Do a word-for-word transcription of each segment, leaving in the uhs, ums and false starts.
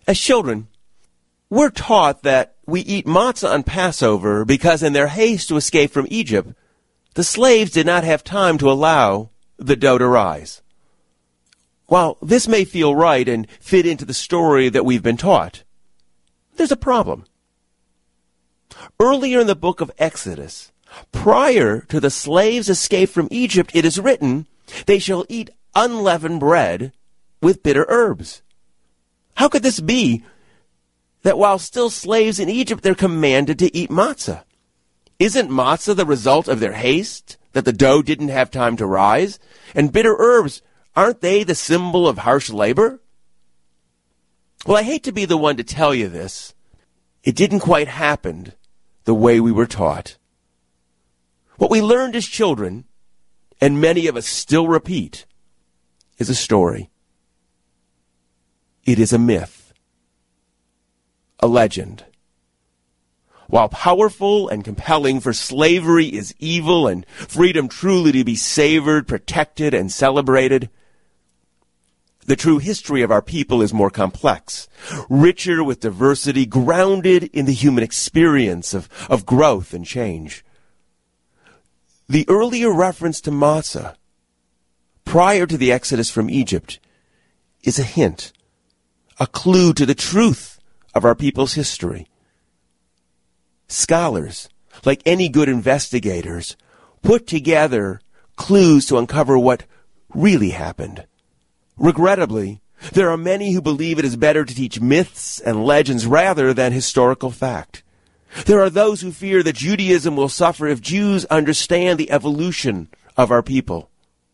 As children, we're taught that we eat matzah on Passover because in their haste to escape from Egypt, the slaves did not have time to allow the dough to rise. While this may feel right and fit into the story that we've been taught, there's a problem. Earlier in the book of Exodus, prior to the slaves' escape from Egypt, it is written, "They shall eat unleavened bread with bitter herbs." How could this be that while still slaves in Egypt, they're commanded to eat matzah? Isn't matzah the result of their haste, that the dough didn't have time to rise? And bitter herbs, aren't they the symbol of harsh labor? Well, I hate to be the one to tell you this. It didn't quite happen the way we were taught. What we learned as children, and many of us still repeat, is a story. It is a myth, a legend. While powerful and compelling, for slavery is evil and freedom truly to be savored, protected, and celebrated, the true history of our people is more complex, richer with diversity, grounded in the human experience of, of growth and change. The earlier reference to matzah, prior to the exodus from Egypt, is a hint, a clue to the truth of our people's history. Scholars, like any good investigators, put together clues to uncover what really happened. Regrettably, there are many who believe it is better to teach myths and legends rather than historical fact. There are those who fear that Judaism will suffer if Jews understand the evolution of our people.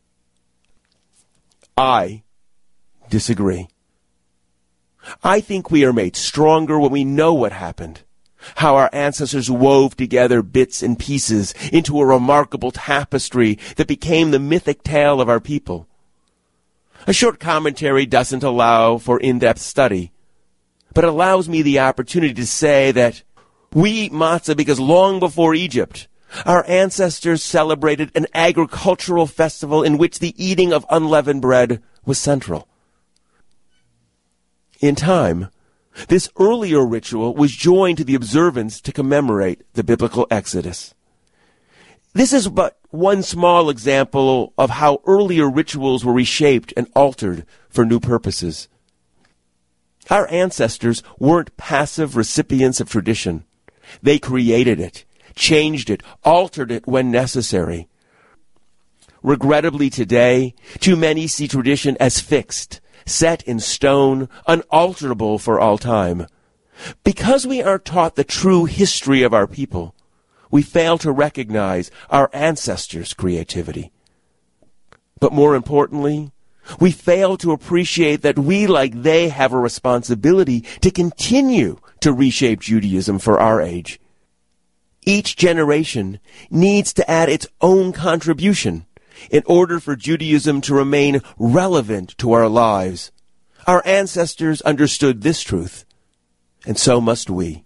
I disagree. I think we are made stronger when we know what happened, how our ancestors wove together bits and pieces into a remarkable tapestry that became the mythic tale of our people. A short commentary doesn't allow for in-depth study, but allows me the opportunity to say that we eat matzah because long before Egypt, our ancestors celebrated an agricultural festival in which the eating of unleavened bread was central. In time, this earlier ritual was joined to the observance to commemorate the biblical Exodus. This is but one small example of how earlier rituals were reshaped and altered for new purposes. Our ancestors weren't passive recipients of tradition. They created it, changed it, altered it when necessary. Regrettably today, too many see tradition as fixed, set in stone, unalterable for all time. Because we aren't taught the true history of our people, we fail to recognize our ancestors' creativity. But more importantly, we fail to appreciate that we, like they, have a responsibility to continue to reshape Judaism for our age. Each generation needs to add its own contribution in order for Judaism to remain relevant to our lives. Our ancestors understood this truth, and so must we.